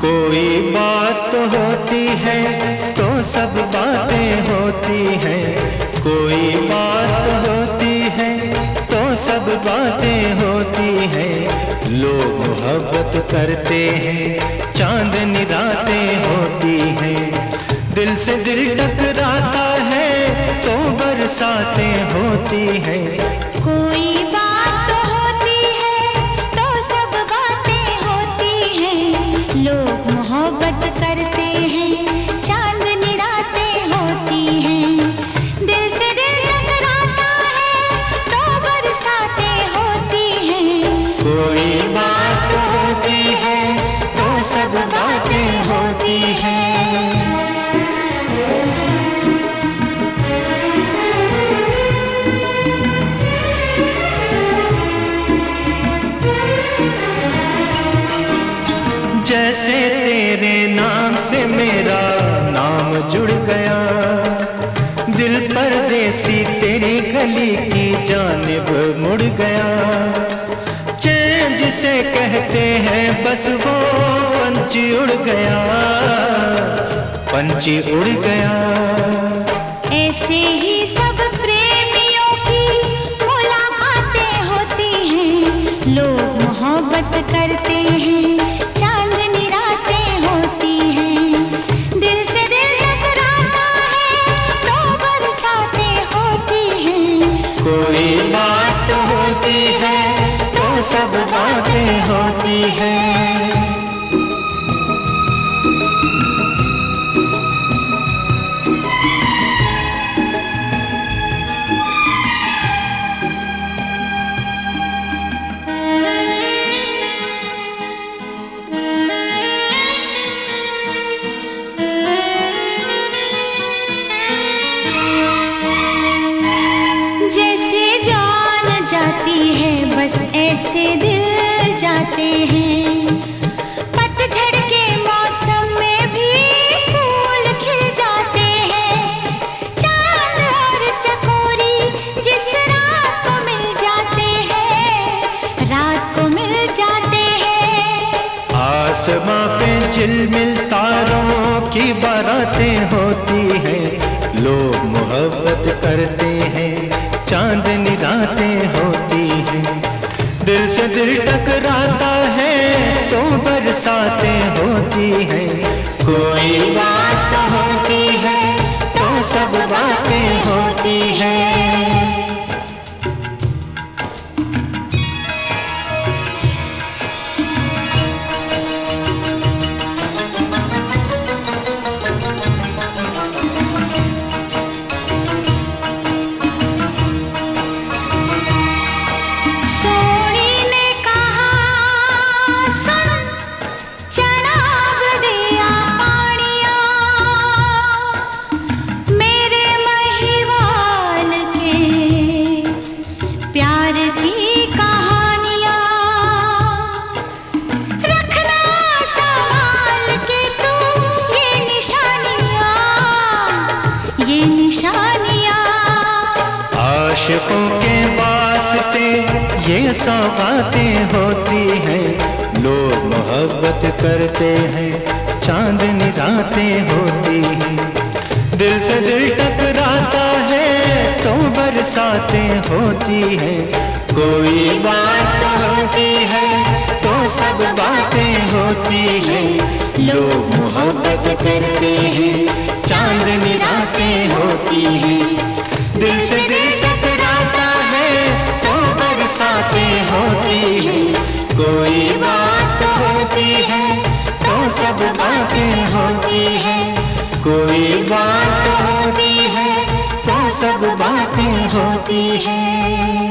कोई बात तो होती है तो सब बातें होती हैं। कोई बात तो होती है तो सब बातें होती हैं। लोग मोहब्बत करते हैं, चांदनी रातें होती हैं। दिल से दिल टकराता है तो बरसातें होती हैं। कोई बात तो होती है तो सब बातें होती हैं। लोग मोहब्बत करते हैं, चांदनी रातें होती हैं। दिल से दिल टकराता है तो बरसातें होती हैं। कोई बात होती है तो सब बातें होती हैं। जैसे तेरे नाम से मेरा नाम जुड़ गया, दिल परदेसी तेरी गली की जानिब मुड़ गया। चैन जिसे कहते हैं बस वो पंछी उड़ गया, पंछी उड़ गया। ऐसे ही सब प्रेमियों की मुलाकातें होती हैं। लोग मोहब्बत करते हैं, चांदनी रातें होती हैं। दिल से दिल टकराता है तो बरसातें होती हैं। कोई बात होती है तो सब बातें होती हैं। जैसे जान जाती है बस ऐसे दिल जाते हैं। पतझड़ के मौसम में भी फूल खिल जाते हैं। चांद और चकोरी जिस रात को मिल जाते हैं, रात को मिल जाते हैं। आसमां पे झिलमिल तारों की बारातें होती हैं। लोग मोहब्बत करते हैं, चांदनी रातें होती हैं। दिल से दिल टकराता है तो बरसातें होती हैं। कोई बात होती है तो सब बातें होती हैं। आशिकों के वास्ते ये सौगातें होती हैं। लोग मोहब्बत करते हैं, चांदनी रातें होती हैं। दिल से दिल टकराता है तो बरसातें होती हैं। कोई बात होती है तो सब बातें होती हैं। लोग मोहब्बत करते हैं, चांदनी रातें होती हैं। दिल से दिल टकराता है तो बरसातें होती हैं। कोई बात होती है तो सब बातें होती हैं। कोई बात होती है तो सब बातें होती हैं।